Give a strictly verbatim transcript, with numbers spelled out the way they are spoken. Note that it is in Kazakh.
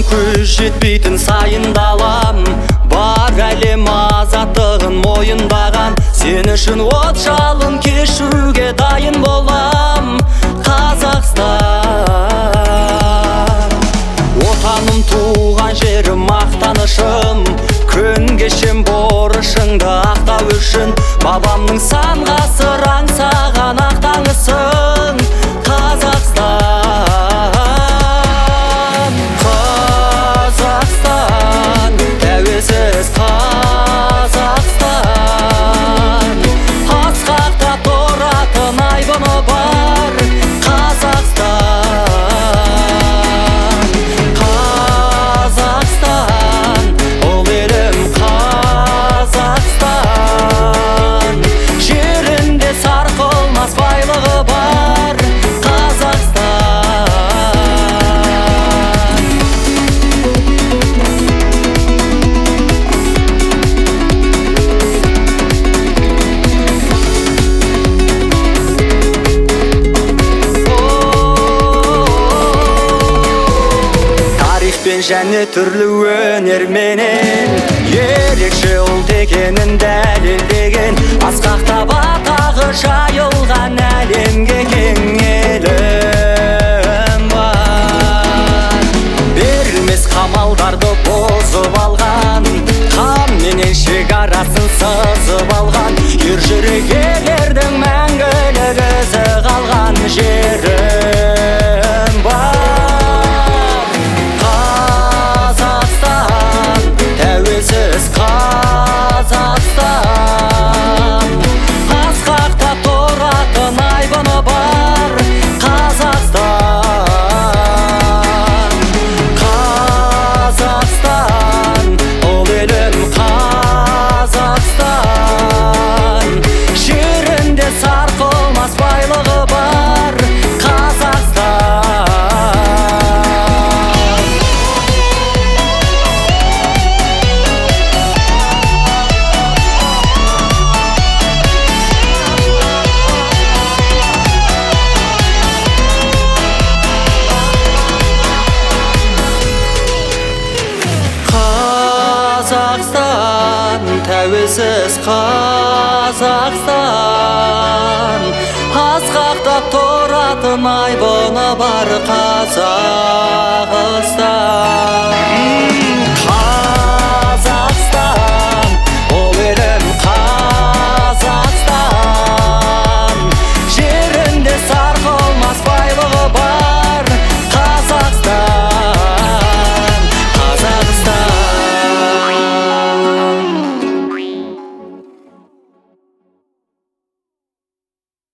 күш жетпейтін сайын далам, бар әлем азаттығын мойындаған. Сен үшін от жалын кешуге дайын болам, Қазақстан. Отаным, туған жерім, мақтанышым, күн кешем борышыңды ақтау үшін. Бабамның сан ғасыр аңсаған ақтаңысың, Қазақстан. Қазақстан, тәуелсіз Қазақстан. Асқақта тұратын айбыны бар Қазақстан. Қазақстан, ол елім Қазақстан. Жерінде сарқылмас байлығы бар Қазақстан. Тарихпен және түрлі өнерменен ерекше ұлт екенін дәлелдеген, асқақтап атағы жайылған әлемге кең елім бар. Берілмес қамалдарды бозып алған, қанменен шекарасын сызып алған, ер жүрек елердің мәңгілік ізі қалған жерім бар. Тәуелсіз Қазақстан, асқақта тұратын айбыны бар Қазақстан. Қазақстан, ол елім Қазақстан. Жерінде сарқылмас байлығы бар Қазақстан. Қазақстан, тәуелсіз Қазақстан. Асқақтап тұратын айбыны бар Қазақстан.